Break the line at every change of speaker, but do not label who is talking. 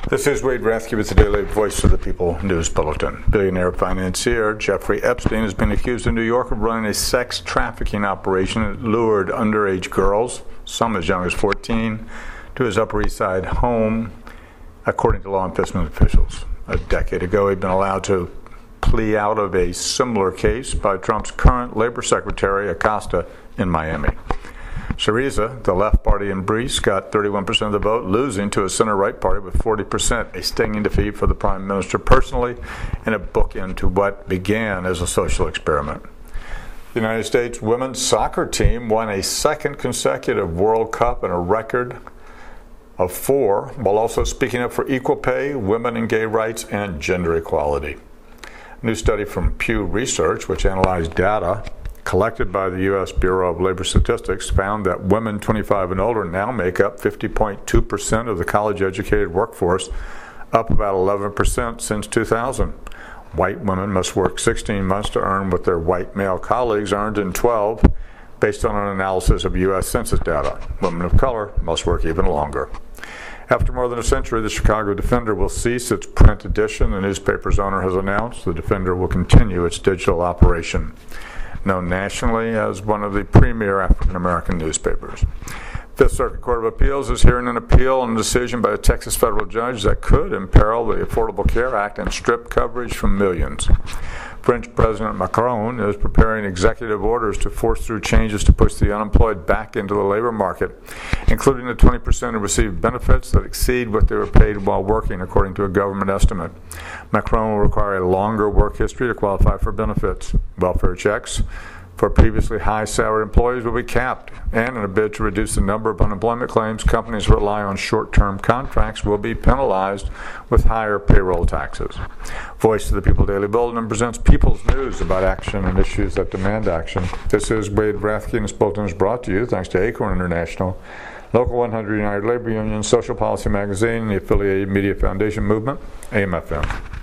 This is Wade Rathke with the Daily Voice of the People News Bulletin. Billionaire financier Jeffrey Epstein has been accused in New York of running a sex trafficking operation that lured underage girls, some as young as 14, to his Upper East Side home, according to law enforcement officials. A decade ago, he'd been allowed to plea out of a similar case by Trump's current labor secretary, Acosta, in Miami. Syriza, the left party in Greece, got 31% of the vote, losing to a center-right party with 40%, a stinging defeat for the prime minister personally, and a bookend to what began as a social experiment. The United States women's soccer team won a second consecutive World Cup and a record of 4, while also speaking up for equal pay, women and gay rights, and gender equality. A new study from Pew Research, which analyzed data collected by the U.S. Bureau of Labor Statistics, found that women 25 and older now make up 50.2% of the college-educated workforce, up about 11% since 2000. White women must work 16 months to earn what their white male colleagues earned in 12, based on an analysis of U.S. Census data. Women of color must work even longer. After more than a century, the Chicago Defender will cease its print edition. The newspaper's owner has announced the Defender will continue its digital operation, known nationally as one of the premier African-American newspapers. Fifth Circuit Court of Appeals is hearing an appeal on a decision by a Texas federal judge that could imperil the Affordable Care Act and strip coverage from millions. French President Macron is preparing executive orders to force through changes to push the unemployed back into the labor market, including the 20% who receive benefits that exceed what they were paid while working, according to a government estimate. Macron will require a longer work history to qualify for benefits. Welfare checks for previously high-salaried employees will be capped, and in a bid to reduce the number of unemployment claims, companies that rely on short-term contracts will be penalized with higher payroll taxes. Voice of the People Daily Bulletin presents People's News about action and issues that demand action. This is Wade Rathke, and this bulletin is brought to you thanks to Acorn International, Local 100 United Labor Union, Social Policy Magazine, and the affiliated Media Foundation Movement, AMFM.